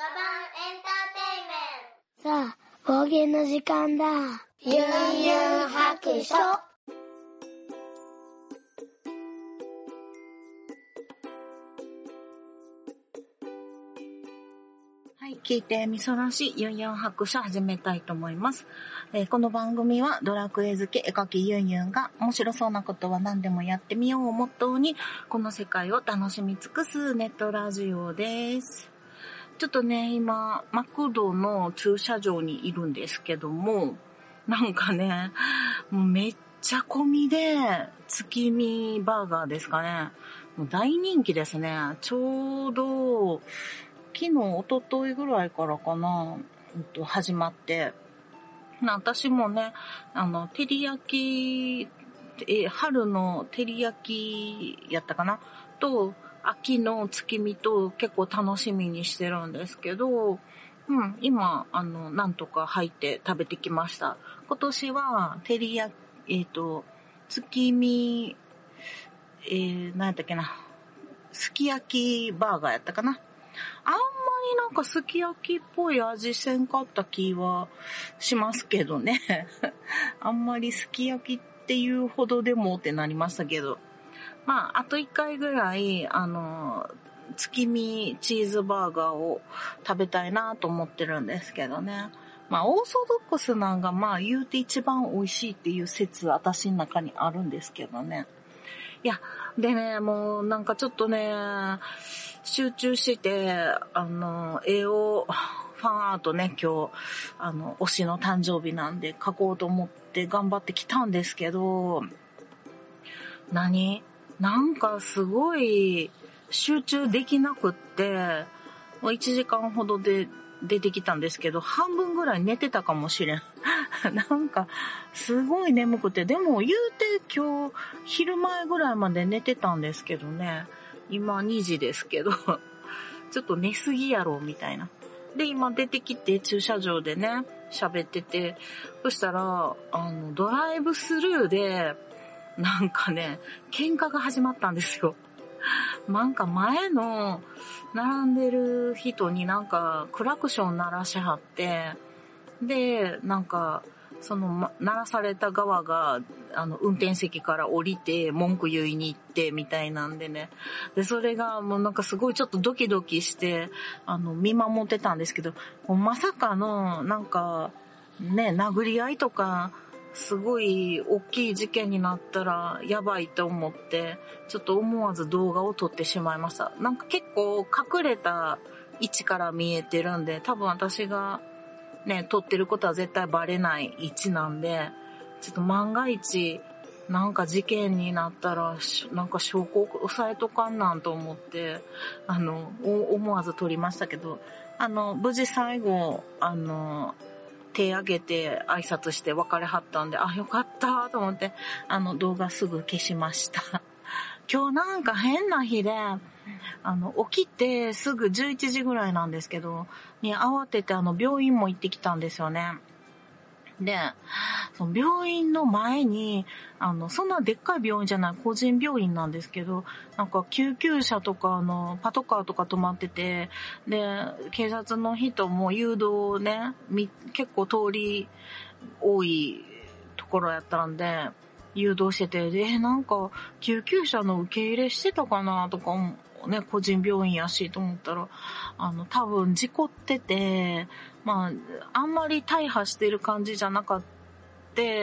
さあ、方言の時間だ。ユンユン白書。 はい、聞いてみそらしユンユン白書始めたいと思います。この番組はドラクエ好き絵描きユンユンが面白そうなことは何でもやってみようをモットーにこの世界を楽しみ尽くすネットラジオです。ちょっとね、今、マクドの駐車場にいるんですけども、なんかね、もうめっちゃ混みで、月見バーガーですかね。もう大人気ですね。ちょうど、昨日、一昨日ぐらいからかな、始まって、私もね、照り焼き、春の照り焼きやったかなと、秋の月見と結構楽しみにしてるんですけど、今、なんとか入って食べてきました。今年は、照り焼き、月見、何やったっけな、すき焼きバーガーやったかな。あんまりなんかすき焼きっぽい味せんかった気はしますけどね。あんまりすき焼きっていうほどでもってなりましたけど。まあ、あと1回ぐらい、月見チーズバーガーを食べたいなと思ってるんですけどね。まあ、オーソドックスなんがまあ言うて一番美味しいっていう説私の中にあるんですけどね。いや、でね、もうなんかちょっとね、集中して、絵を、ファンアートね、今日、推しの誕生日なんで描こうと思って頑張ってきたんですけど、なんかすごい集中できなくって、1時間ほどで出てきたんですけど、半分ぐらい寝てたかもしれん。なんか、すごい眠くて、でも言うて今日、昼前ぐらいまで寝てたんですけどね。今2時ですけど、ちょっと寝すぎやろ、みたいな。で、今出てきて駐車場でね、喋ってて、そしたら、ドライブスルーで、なんかね、喧嘩が始まったんですよ。なんか前の並んでる人になんかクラクション鳴らしはって、で、なんか、鳴らされた側が、運転席から降りて、文句言いに行って、みたいなんでね。で、それがもうなんかすごいちょっとドキドキして、見守ってたんですけど、もうまさかの、なんか、ね、殴り合いとか、すごい大きい事件になったらやばいと思って、ちょっと思わず動画を撮ってしまいました。なんか結構隠れた位置から見えてるんで、多分私がね、撮ってることは絶対バレない位置なんで、ちょっと万が一、なんか事件になったら、なんか証拠を押さえとかんなんと思って、思わず撮りましたけど、無事最後、手挙げて挨拶して別れはったんで、あ、よかったと思って、動画すぐ消しました。今日なんか変な日で、起きてすぐ11時ぐらいなんですけど、に慌てて病院も行ってきたんですよね。で、その病院の前に、そんなでっかい病院じゃない個人病院なんですけど、なんか救急車とかパトカーとか止まってて、で、警察の人も誘導をね、結構通り多いところやったんで、誘導してて、で、なんか救急車の受け入れしてたかなとかね、個人病院やしと思ったら、多分事故ってて、まあ、あんまり大破してる感じじゃなかった、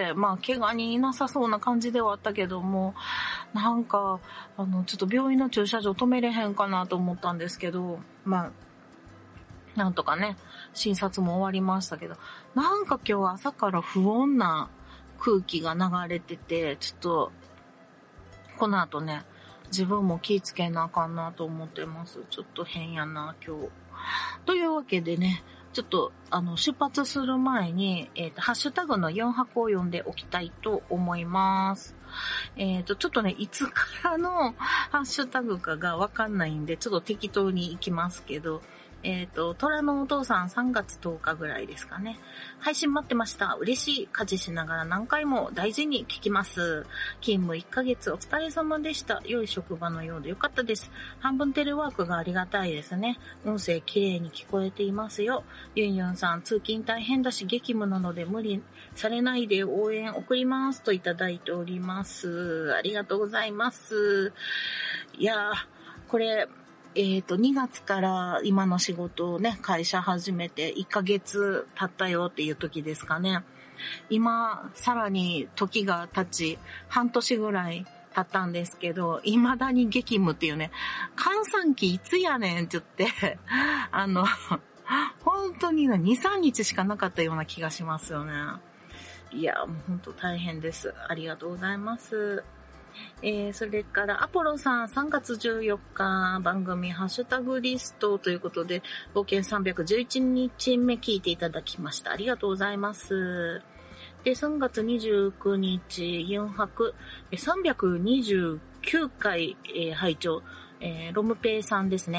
まあ、怪我人いなさそうな感じではあったけども、なんか、ちょっと病院の駐車場止めれへんかなと思ったんですけど、まあ、なんとかね、診察も終わりましたけど、なんか今日朝から不穏な空気が流れてて、ちょっと、この後ね、自分も気ぃつけなあかんなと思ってます。ちょっと変やな、今日。というわけでね、ちょっと、出発する前に、ハッシュタグの4箱を読んでおきたいと思います。ちょっとね、いつからのハッシュタグかがわかんないんで、ちょっと適当に行きますけど、 虎のお父さん3月10日ぐらいですかね。配信待ってました。嬉しい。家事しながら何回も大事に聞きます。勤務1ヶ月お疲れ様でした。良い職場のようでよかったです。半分テレワークがありがたいですね。音声綺麗に聞こえていますよ。ユンユンさん、通勤大変だし激務なので無理されないで応援送りますといただいております。ありがとうございます。いやー、これ、2月から今の仕事をね、会社始めて1ヶ月経ったよっていう時ですかね。今、さらに時が経ち、半年ぐらい経ったんですけど、未だに激務っていうね、閑散期いつやねんって言って、本当に2、3日しかなかったような気がしますよね。いや、もう本当大変です。ありがとうございます。それからアポロさん3月14日番組ハッシュタグリストということで冒険311日目聞いていただきました。ありがとうございます。で、3月29日ユンハク329回、拝聴、ロムペイさんですね。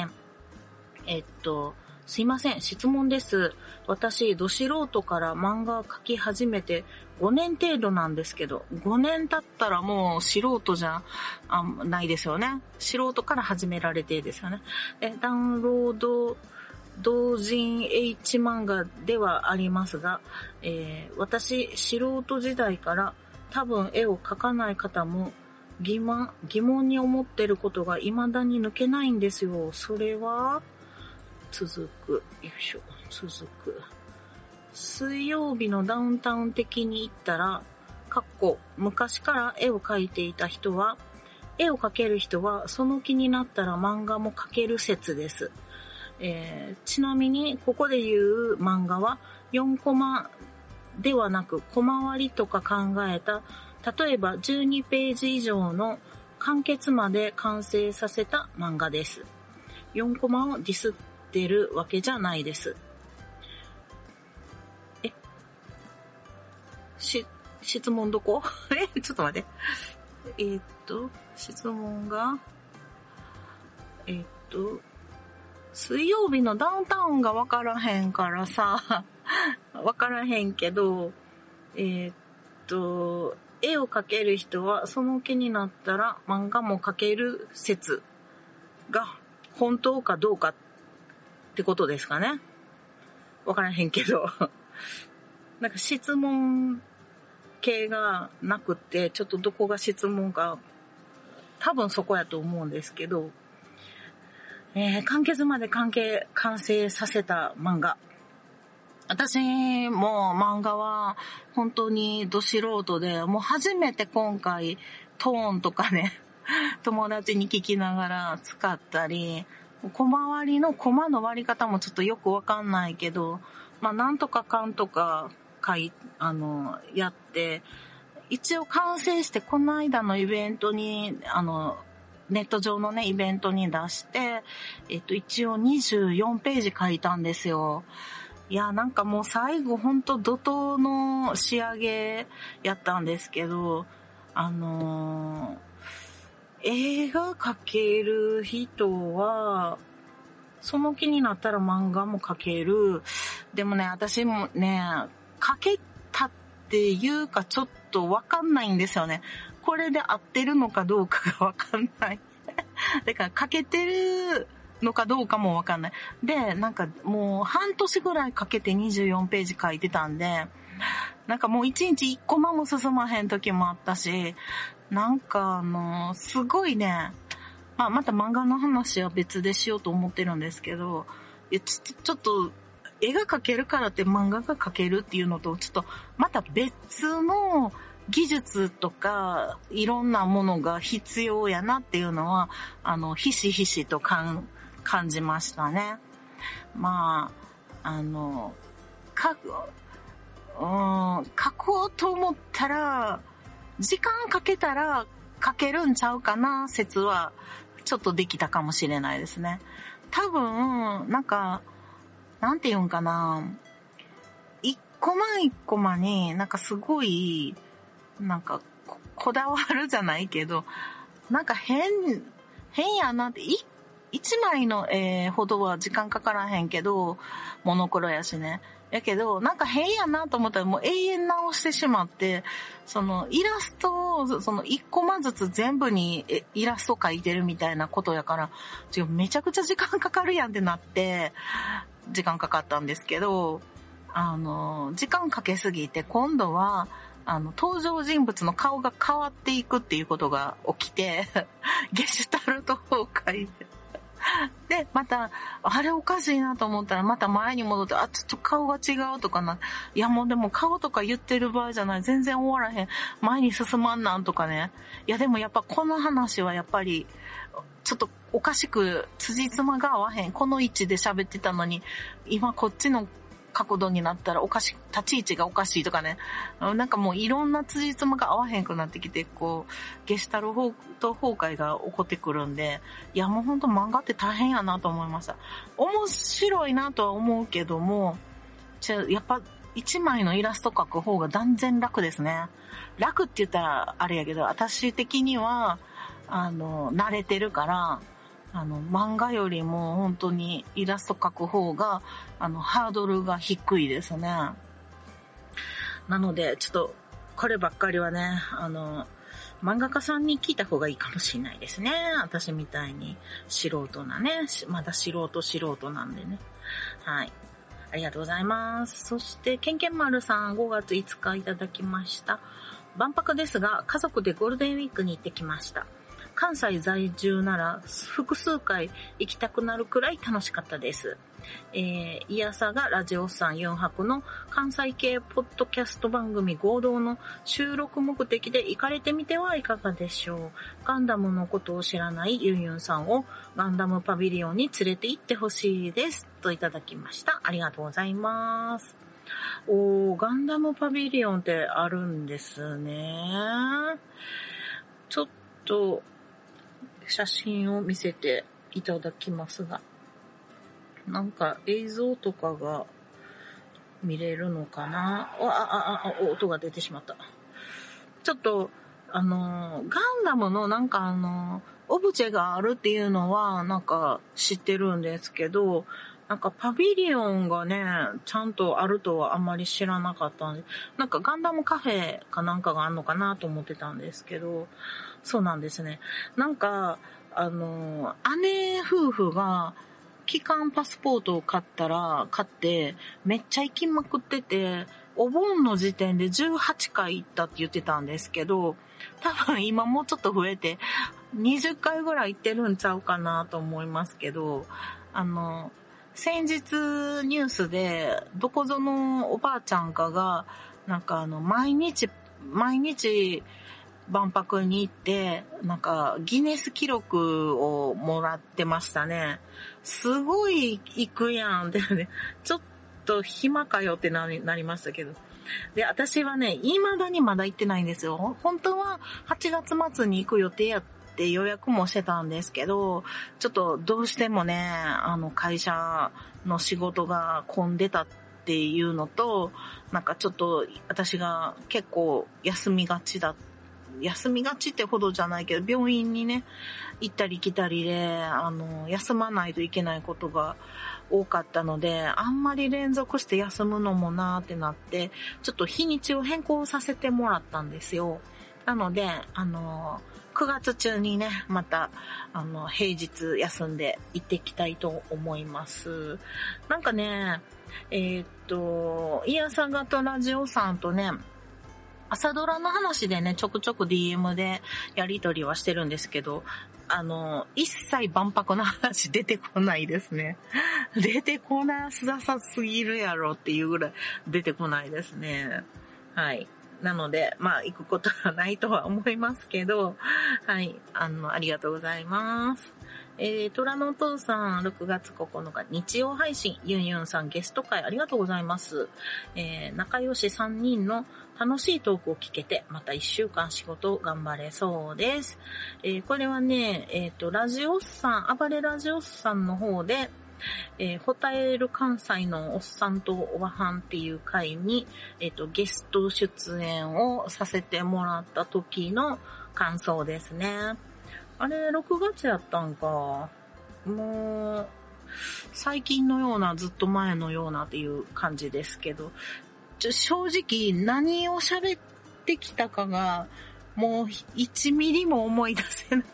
すいません、質問です。私、ど素人から漫画描き始めて5年程度なんですけど、5年経ったらもう素人じゃないですよね。素人から始められてですよね。ダウンロード同人 H 漫画ではありますが、私、素人時代から多分絵を描かない方も疑問に思ってることが未だに抜けないんですよ。それは続く。水曜日のダウンタウン的に言ったら、昔から絵を描いていた人は、絵を描ける人はその気になったら漫画も描ける説です。ちなみにここで言う漫画は4コマではなくコマ割りとか考えた、例えば12ページ以上の完結まで完成させた漫画です。4コマをディスってるわけじゃないです。質問どこ？ちょっと待って。質問が、水曜日のダウンタウンがわからへんからさ、わからへんけど、絵を描ける人はその気になったら漫画も描ける説が本当かどうかってことですかね。わからへんけど。なんか質問系がなくて、ちょっとどこが質問か、多分そこやと思うんですけど、完結まで完成させた漫画。私も漫画は本当にど素人で、もう初めて今回トーンとかね、友達に聞きながら使ったり、コマ割りのコマの割り方もちょっとよくわかんないけど、まあなんとかかんとかやって、一応完成してこの間のイベントに、ネット上のね、イベントに出して、一応24ページ書いたんですよ。いや、なんかもう最後ほんと怒涛の仕上げやったんですけど、映画描ける人は、その気になったら漫画も描ける。でもね、私もね、描けたっていうかちょっとわかんないんですよね。これで合ってるのかどうかがわかんない。だから描けてるのかどうかもわかんない。で、なんかもう半年ぐらいかけて24ページ書いてたんで、なんかもう1日1コマも進まへん時もあったし、なんかすごいね、また漫画の話は別でしようと思ってるんですけど、ちょっと絵が描けるからって漫画が描けるっていうのとちょっとまた別の技術とかいろんなものが必要やなっていうのはひしひしと感じましたね。まあ書こうと思ったら時間かけたら書けるんちゃうかな説はちょっとできたかもしれないですね。多分なんかなんて言うんかな、一コマ一コマになんかすごいなんかこだわるじゃないけど、なんか変やなって一 1枚の絵ほどは時間かからへんけど、モノクロやしね。やけど、なんか変やなと思ったらもう永遠直してしまって、そのイラストを、その1コマずつ全部にイラスト描いてるみたいなことやから、めちゃくちゃ時間かかるやんってなって、時間かかったんですけど、時間かけすぎて今度は、登場人物の顔が変わっていくっていうことが起きて、ゲシュタルト崩壊で、また、あれおかしいなと思ったら、また前に戻って、ちょっと顔が違うとかな。いやもうでも顔とか言ってる場合じゃない。全然終わらへん。前に進まんなんとかね。いやでもやっぱこの話はやっぱり、ちょっとおかしく、辻褄が合わへん。この位置で喋ってたのに、今こっちの角度になったら立ち位置がおかしいとかね。なんかもういろんな辻褄が合わへんくなってきて、ゲシュタルト崩壊が起こってくるんで、いやもうほんと漫画って大変やなと思いました。面白いなとは思うけども、やっぱ一枚のイラスト描く方が断然楽ですね。楽って言ったらあれやけど、私的には、慣れてるから、漫画よりも本当にイラスト描く方が、ハードルが低いですね。なので、ちょっと、こればっかりはね、漫画家さんに聞いた方がいいかもしれないですね。私みたいに素人なね、まだ素人なんでね。はい。ありがとうございます。そして、ケンケンマルさん5月5日いただきました。万博ですが、家族でゴールデンウィークに行ってきました。関西在住なら複数回行きたくなるくらい楽しかったです。イヤサがラジオさん4泊の関西系ポッドキャスト番組合同の収録目的で行かれてみてはいかがでしょう。ガンダムのことを知らないユンユンさんをガンダムパビリオンに連れて行ってほしいですといただきました。ありがとうございます。ガンダムパビリオンってあるんですね。ちょっと写真を見せていただきますが、なんか映像とかが見れるのかな。音が出てしまった。ちょっとガンダムのなんかオブジェがあるっていうのはなんか知ってるんですけど、なんかパビリオンがねちゃんとあるとはあんまり知らなかったんで、なんかガンダムカフェかなんかがあるのかなと思ってたんですけど、そうなんですね。なんか姉夫婦が期間パスポートを買ってめっちゃ行きまくってて、お盆の時点で18回行ったって言ってたんですけど、多分今もうちょっと増えて20回ぐらい行ってるんちゃうかなと思いますけど、先日ニュースでどこぞのおばあちゃんかがなんか毎日万博に行ってなんかギネス記録をもらってましたね。すごい行くやんってね、ちょっと暇かよってなりましたけど。で、私はね、未だにまだ行ってないんですよ。本当は8月末に行く予定やって予約もしてたんですけど、ちょっとどうしてもね、会社の仕事が混んでたっていうのと、なんかちょっと私が結構休みがちってほどじゃないけど、病院にね、行ったり来たりで、休まないといけないことが多かったので、あんまり連続して休むのもなーってなって、ちょっと日にちを変更させてもらったんですよ。なので、9月中にね、また、平日休んで行ってきたいと思います。なんかね、イヤサガとラジオさんとね、朝ドラの話でね、ちょくちょく DM でやりとりはしてるんですけど、一切万博の話出てこないですね。出てこなさすぎるやろっていうぐらい出てこないですね。はい。なので、行くことはないとは思いますけど、はい。ありがとうございます。虎のお父さん、6月9日、日曜配信、ユンユンさんゲスト会ありがとうございます。仲良し3人の楽しいトークを聞けて、また1週間仕事頑張れそうです。これはね、ラジオスさん、暴れラジオスさんの方で、ホタエル関西のおっさんとおばはんっていう回に、ゲスト出演をさせてもらった時の感想ですね。あれ、6月やったんか。 もう、最近のような、ずっと前のようなっていう感じですけど、正直何を喋ってきたかが、もう1ミリも思い出せない。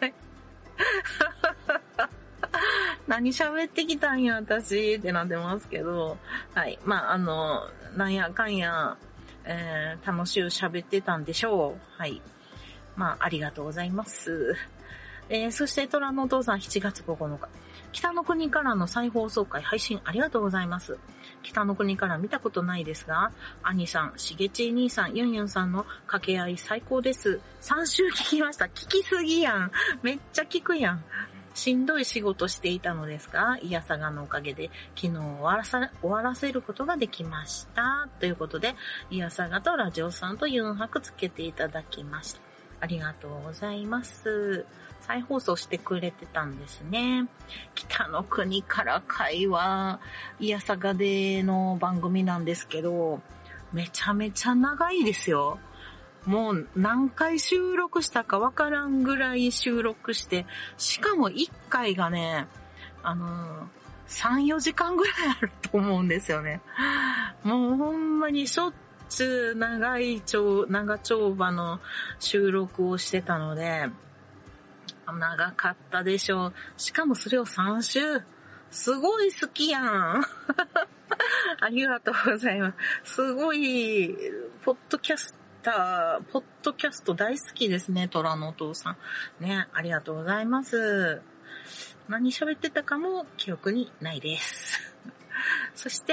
何喋ってきたんや、私ってなってますけど、はい。まあ、なんやかんや、楽しゅう喋ってたんでしょう。はい。まあ、ありがとうございます。そして、虎のお父さん7月9日。北の国からの再放送回配信ありがとうございます。北の国から見たことないですが、兄さん、しげち兄さん、ユンユンさんの掛け合い最高です。3週聞きました。聞きすぎやん。めっちゃ聞くやん。しんどい仕事していたのですが、いやさがのおかげで昨日終わらせることができました。ということで、いやさがとラジオさんとユンハクつけていただきました。ありがとうございます。再放送してくれてたんですね。北の国から会話、いやさがでの番組なんですけど、めちゃめちゃ長いですよ。もう何回収録したかわからんぐらい収録して、しかも1回がね、3、4時間ぐらいあると思うんですよね。もうほんまにしょっちゅう長丁場の収録をしてたので、長かったでしょう。しかもそれを3週。すごい好きやん。ありがとうございます。すごい、ポッドキャスト大好きですね、虎のお父さん。ね、ありがとうございます。何喋ってたかも記憶にないです。そして、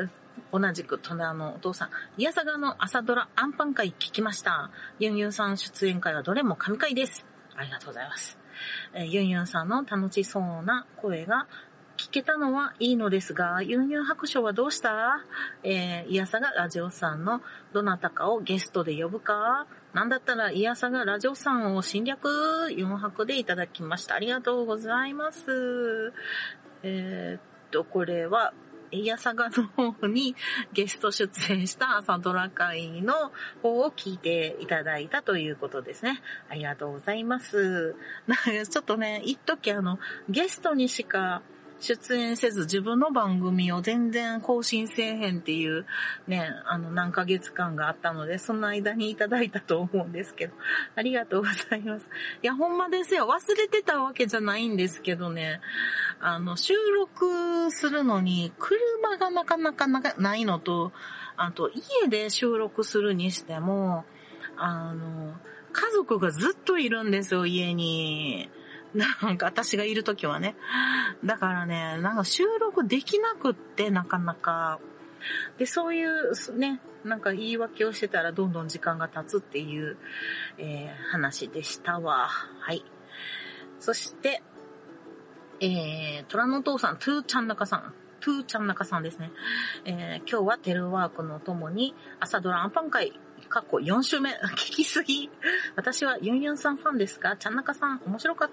同じく虎のお父さん、いやさがの朝ドラアンパン会聞きました。ユンユンさん出演会はどれも神回です。ありがとうございます。ユンユンさんの楽しそうな声が聞けたのはいいのですが、ユンユン白書はどうした？いやさがラジオさんのどなたかをゲストで呼ぶか？なんだったらいやさがラジオさんを侵略ユン白でいただきました。ありがとうございます。これは、いやさがの方にゲスト出演した朝ドラ会の方を聞いていただいたということですね。ありがとうございます。ちょっとね、一時ゲストにしか出演せず自分の番組を全然更新せえへんっていうね、何ヶ月間があったので、その間にいただいたと思うんですけど、ありがとうございます。いや、ほんまですよ。忘れてたわけじゃないんですけどね、収録するのに車がなかなかないのと、あと家で収録するにしても、家族がずっといるんですよ、家に。なんか私がいるときはね。だからね、なんか収録できなくってなかなか。で、そういうね、なんか言い訳をしてたらどんどん時間が経つっていう、話でしたわ。はい。そして、虎のお父さん、トゥーちゃん中さんですね。今日はテレワークのともに朝ドラアンパン会、4週目、聞きすぎ。私はユンユンさんファンですか？ちゃんなかさん、面白かった。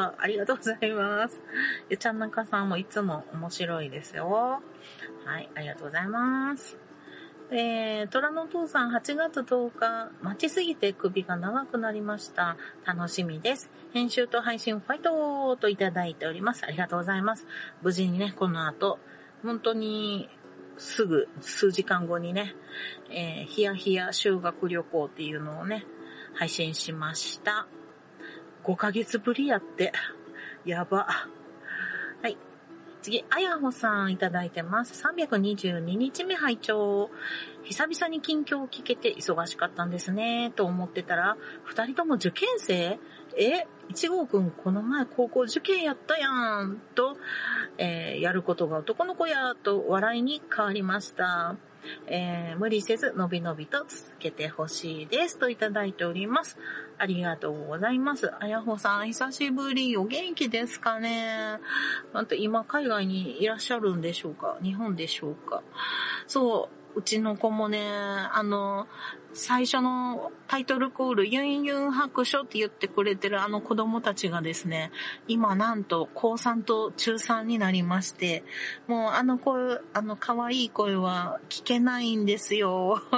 ありがとうございます。ちゃんなかさんもいつも面白いですよ。はい、ありがとうございます。虎のお父さん8月10日、待ちすぎて首が長くなりました。楽しみです。編集と配信ファイトといただいております。ありがとうございます。無事にね、この後、本当に、すぐ数時間後にね、ヒヤヒヤ修学旅行っていうのをね、配信しました。5ヶ月ぶりやって、やば。はい。次、あやほさんいただいてます。322日目拝聴。久々に近況を聞けて忙しかったんですね、と思ってたら、2人とも受験生？1号くんこの前高校受験やったやんと、やることが男の子やと笑いに変わりました。無理せずのびのびと続けてほしいですといただいております。ありがとうございます。あやほさん久しぶり。お元気ですかね。今海外にいらっしゃるんでしょうか？日本でしょうか？そう、うちの子もね、最初のタイトルコール、ユンユン白書って言ってくれてる子供たちがですね、今なんと高3と中3になりまして、もう声、可愛い声は聞けないんですよ。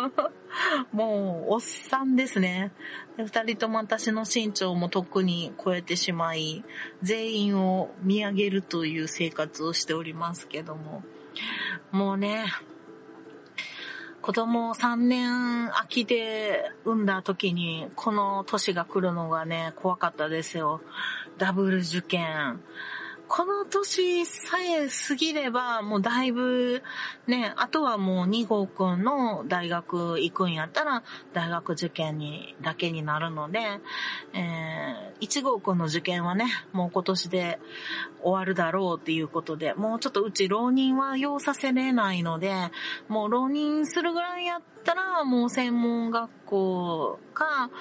もう、おっさんですね。で、二人とも私の身長もとっくに超えてしまい、全員を見上げるという生活をしておりますけども。もうね、子供を3年秋で産んだ時に、この年が来るのがね、怖かったですよ。ダブル受験。この年さえ過ぎれば、もうだいぶ、ね、あとはもう2号くんの大学行くんやったら、大学受験だけになるので、1号くんの受験はね、もう今年で終わるだろうっていうことで、もうちょっとうち浪人は要させれないので、もう浪人するぐらいやったら、もう専門学校か、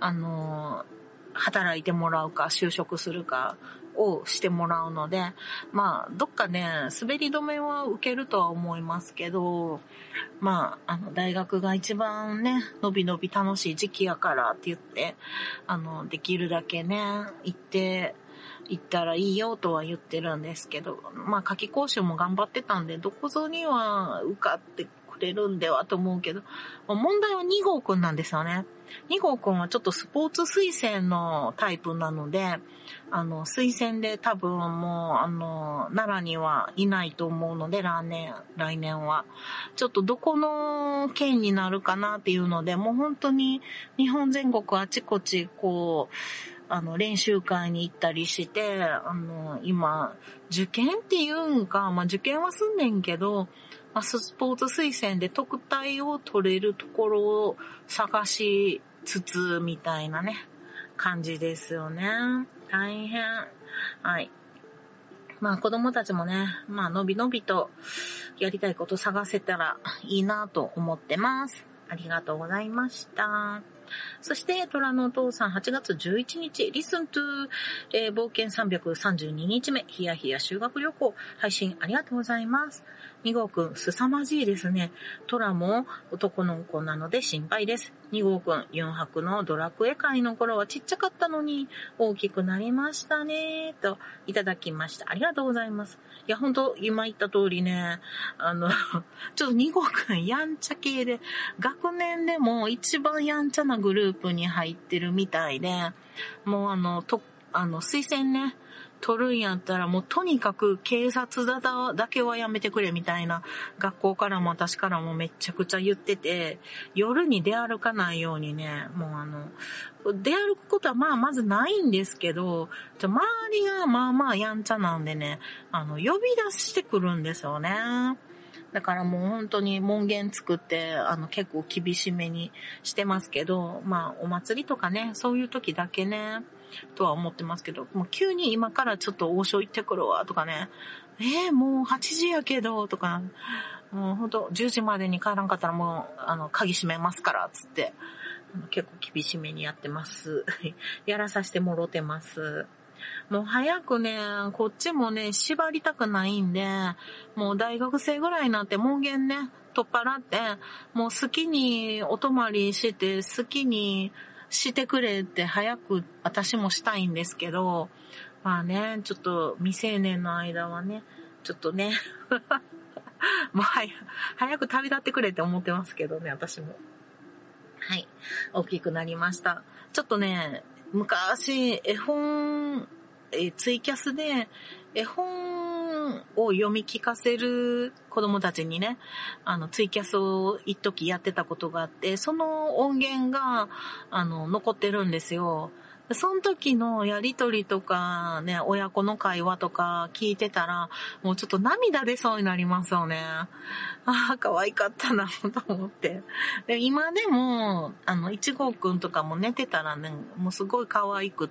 働いてもらうか、就職するか、をしてもらうので、まあ、どっかね、滑り止めは受けるとは思いますけど、まあ、大学が一番ね、のびのび楽しい時期やからって言って、できるだけね、行ったらいいよとは言ってるんですけど、まあ、夏期講習も頑張ってたんで、どこぞには受かってくれるんではと思うけど、問題は2号くんなんですよね。2号くんはちょっとスポーツ推薦のタイプなので、推薦で多分もう、奈良にはいないと思うので、来年は。ちょっとどこの県になるかなっていうので、もう本当に日本全国あちこち、こう、練習会に行ったりして、今、受験っていうんか、まあ受験はすんねんけど、まあ、スポーツ推薦で特待を取れるところを探しつつみたいなね、感じですよね。大変。はい。まあ子供たちもね、まあのびのびとやりたいこと探せたらいいなと思ってます。ありがとうございました。そして、虎のお父さん8月11日、Listen to、冒険332日目、ヒヤヒヤ修学旅行、配信ありがとうございます。2号くん、凄まじいですね。虎も男の子なので心配です。2号くん、4泊のドラクエ会の頃はちっちゃかったのに、大きくなりましたね、といただきました。ありがとうございます。いや、ほんと、今言った通りね、ちょっと2号くん、やんちゃ系で、学年でも一番やんちゃなグループに入ってるみたいで、もう推薦ね、取るんやったらもうとにかく警察だけはやめてくれみたいな学校からも私からもめちゃくちゃ言ってて、夜に出歩かないようにね、もう出歩くことはまずないんですけど、周りがまあやんちゃなんでね、呼び出してくるんですよね。だからもう本当に門限作って、結構厳しめにしてますけど、まあお祭りとかね、そういう時だけね、とは思ってますけど、もう急に今からちょっと王将行ってくるわとかね、もう8時やけどとか、もう本当10時までに帰らんかったらもう鍵閉めますからつって、結構厳しめにやってます。やらさせてもろてます。もう早くね、こっちもね、縛りたくないんで、もう大学生ぐらいになって門限ね、取っ払って、もう好きにお泊まりして、好きにしてくれって早く私もしたいんですけど、まあね、ちょっと未成年の間はね、ちょっとね、もう早く旅立ってくれって思ってますけどね、私も。はい。大きくなりました。ちょっとね、昔、絵本、ツイキャスで、絵本を読み聞かせる子供たちにね、ツイキャスを一時やってたことがあって、その音源が、残ってるんですよ。その時のやりとりとかね、親子の会話とか聞いてたら、もうちょっと涙出そうになりますよね。ああ、可愛かったな、と思って。で、今でも、1号くんとかも寝てたらね、もうすごい可愛くって、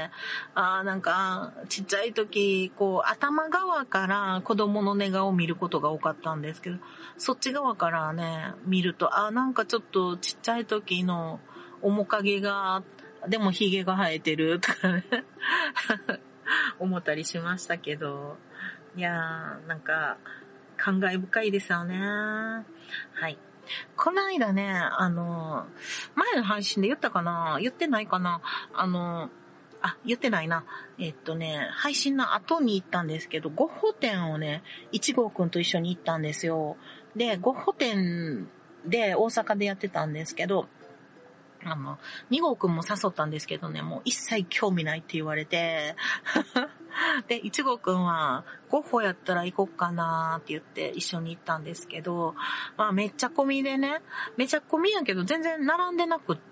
なんか、ちっちゃい時、こう、頭側から子供の寝顔を見ることが多かったんですけど、そっち側からね、見ると、なんかちょっとちっちゃい時の面影が、でも髭が生えてるとかね思ったりしましたけど、いやーなんか感慨深いですよね。はい。この間ね、前の配信で言ったかな？言ってないかな？言ってないな。配信の後に行ったんですけど、ゴッホ展をね、1号くんと一緒に行ったんですよ。で、ゴッホ展で大阪でやってたんですけど、2号くんも誘ったんですけどね、もう一切興味ないって言われて、で、1号くんは、ゴッホやったら行こっかなーって言って一緒に行ったんですけど、まあめっちゃ混みでね、めちゃ混みやけど全然並んでなくって、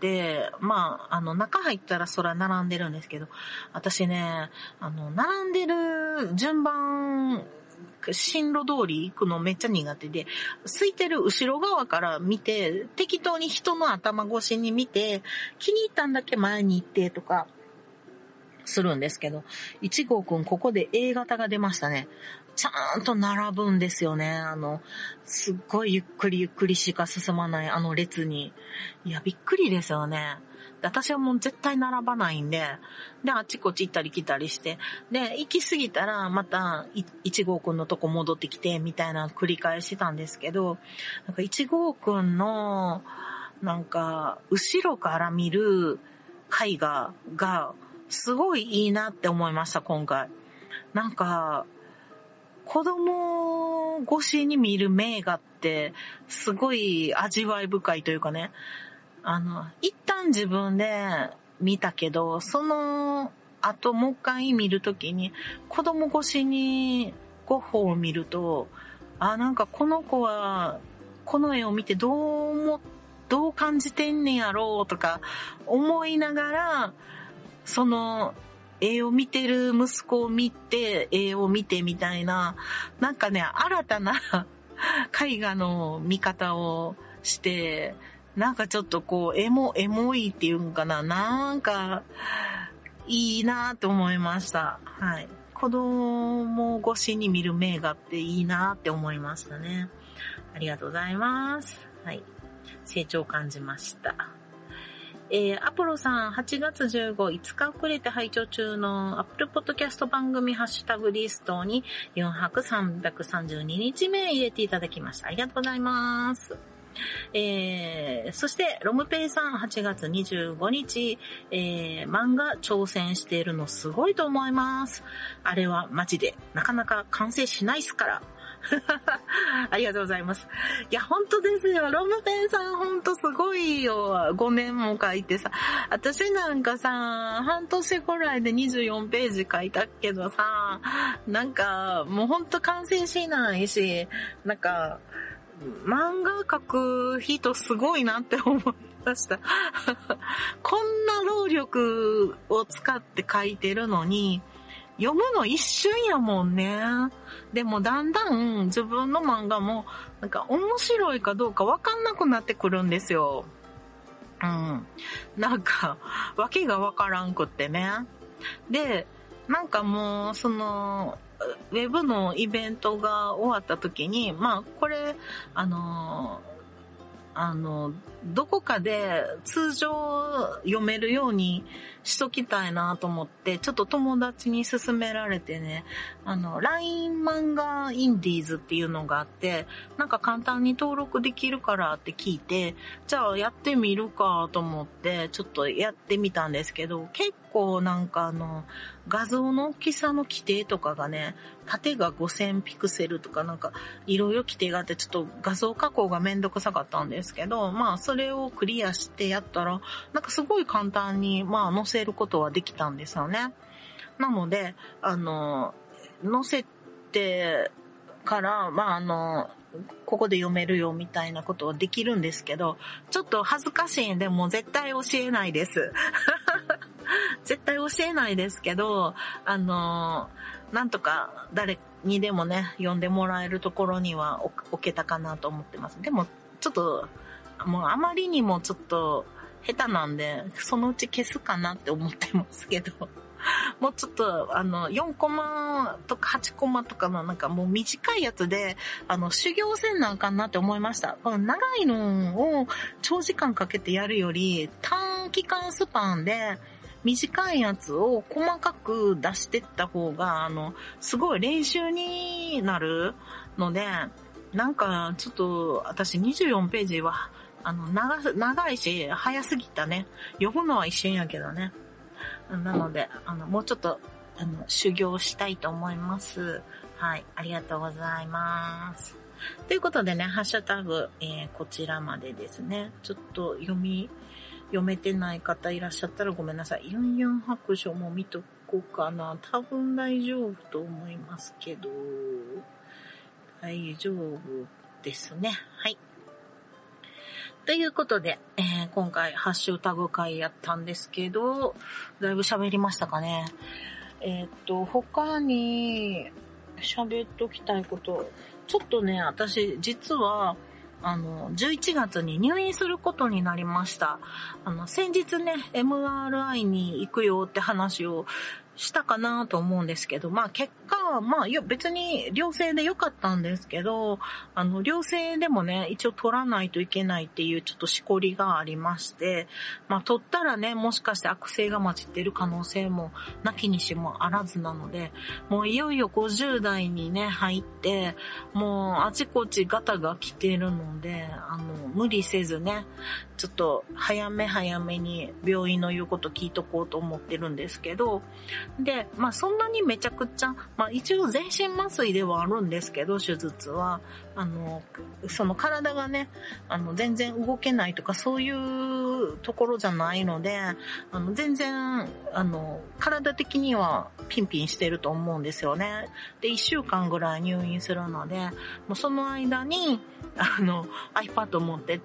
まあ中入ったらそら並んでるんですけど、私ね、並んでる順番、進路通り行くのめっちゃ苦手で、空いてる後ろ側から見て、適当に人の頭越しに見て、気に入ったんだけ前に行ってとか、するんですけど、1号くんここで A 型が出ましたね。ちゃんと並ぶんですよね。すっごいゆっくりしか進まない列に。いや、びっくりですよね。で、私はもう絶対並ばないんで、で、あっちこっち行ったり来たりして、で、行き過ぎたらまた1号くんのとこ戻ってきて、みたいな繰り返したんですけど、なんか1号くんの、なんか、後ろから見る絵画が、すごいいいなって思いました、今回。なんか、子供越しに見る名画って、すごい味わい深いというかね、一旦自分で見たけど、その後もう一回見るときに、子供越しにゴッホを見ると、なんかこの子は、この絵を見てどう感じてんねやろうとか思いながら、その絵を見てる息子を見て、絵を見てみたいな、なんかね、新たな絵画の見方をして、なんかちょっとこう、エモいっていうんかな、なんか、いいなと思いました。はい。子供越しに見る名画っていいなって思いましたね。ありがとうございます。はい。成長を感じました。アポロさん、8月15、5日遅れて拝聴中の Apple Podcast 番組ハッシュタグリストに4泊332日目入れていただきました。ありがとうございます。そして、ロムペイさん、8月25日、漫画挑戦しているのすごいと思います。あれはマジでなかなか完成しないっすから。ありがとうございます。いや、本当ですよ。ロムペンさん本当すごいよ。5年も書いてさ。私なんかさ、半年くらいで24ページ書いたけどさ、なんかもう本当完成しないし、なんか、漫画描く人すごいなって思いました。こんな労力を使って書いてるのに、読むの一瞬やもんね。でもだんだん自分の漫画もなんか面白いかどうかわかんなくなってくるんですよ。なんかわけがわからんくってね。で、なんかもうそのウェブのイベントが終わった時に、まあこれどこかで通常読めるようにしときたいなと思って、ちょっと友達に勧められてね、LINE 漫画インディーズっていうのがあって、なんか簡単に登録できるからって聞いて、じゃあやってみるかと思って、ちょっとやってみたんですけど、結構なんか画像の大きさの規定とかがね、縦が5000ピクセルとかなんかいろいろ規定があって、ちょっと画像加工がめんどくさかったんですけど、まあそれをクリアしてやったら、なんかすごい簡単にまあ載せることはできたんですよね。なので、載せてから、まあここで読めるよみたいなことはできるんですけど、ちょっと恥ずかしいんでもう絶対教えないです。絶対教えないですけど、なんとか誰にでもね、読んでもらえるところには置けたかなと思ってます。でも、ちょっと、もうあまりにもちょっと下手なんで、そのうち消すかなって思ってますけど、もうちょっと、4コマとか8コマとかのなんかもう短いやつで、修行せんなんかなって思いました。長いのを長時間かけてやるより、短期間スパンで、短いやつを細かく出してった方が、すごい練習になるので、なんか、ちょっと、私24ページは、長いし、早すぎたね。読むのは一瞬やけどね。なので、もうちょっと、修行したいと思います。はい、ありがとうございます。 ということでね、ハッシュタグ、こちらまでですね。ちょっと読めてない方いらっしゃったらごめんなさい。ユンユン白書も見とこうかな。多分大丈夫と思いますけど、大丈夫ですね。はい。ということで、今回ハッシュタグ会やったんですけど、だいぶ喋りましたかね。他に喋っときたいこと、ちょっとね、私、実は、11月に入院することになりました。先日ね、MRI に行くよって話をしたかなと思うんですけど、結果は、別に良性で良かったんですけど、良性でもね、一応取らないといけないっていうちょっとしこりがありまして、取ったらね、もしかして悪性が混じってる可能性もなきにしもあらずなので、もういよいよ50代にね、入って、もうあちこちガタが来てるので、無理せずね、ちょっと早めに病院の言うこと聞いとこうと思ってるんですけど、で、そんなにめちゃくちゃ、一応全身麻酔ではあるんですけど、手術は、その体がね、全然動けないとかそういうところじゃないので、全然、体的にはピンピンしてると思うんですよね。で、1週間ぐらい入院するので、もうその間に、iPad 持ってって、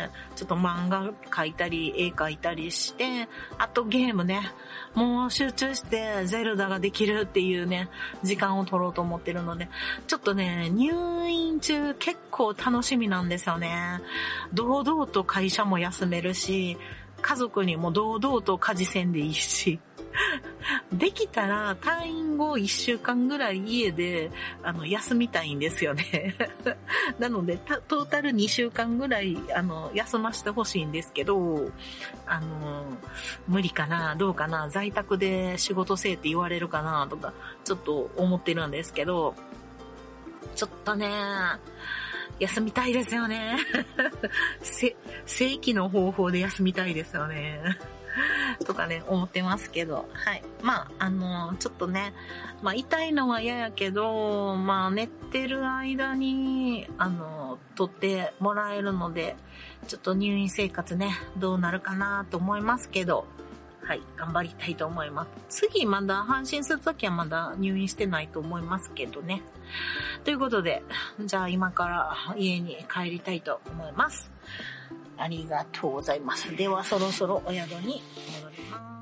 ちょっと漫画描いたり、絵描いたりして、あとゲームね、もう集中してゼルダができるっていうね、時間を取ろうと思ってるので、ちょっとね、入院中結構楽しみなんですよね。堂々と会社も休めるし、家族にも堂々と家事せんでいいし、できたら退院後1週間ぐらい家で休みたいんですよね。なのでトータル2週間ぐらい休ませてほしいんですけど、無理かな、どうかな、在宅で仕事せえって言われるかなとかちょっと思ってるんですけど、ちょっとね、休みたいですよね。正規の方法で休みたいですよね。とかね、思ってますけど。はい。ちょっとね、痛いのは嫌やけど、寝てる間に、取ってもらえるので、ちょっと入院生活ね、どうなるかなと思いますけど、はい、頑張りたいと思います。次まだ安心するときはまだ入院してないと思いますけどね。ということで、じゃあ今から家に帰りたいと思います。ありがとうございます。ではそろそろお宿に戻ります。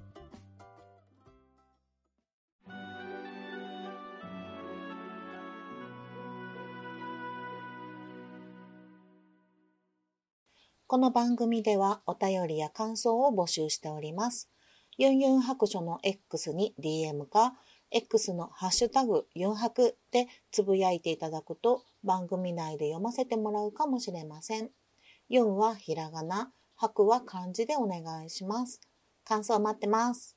この番組ではお便りや感想を募集しております。ユンユン白書の X に DM か、X のハッシュタグユン白でつぶやいていただくと番組内で読ませてもらうかもしれません。ユンはひらがな、白は漢字でお願いします。感想待ってます。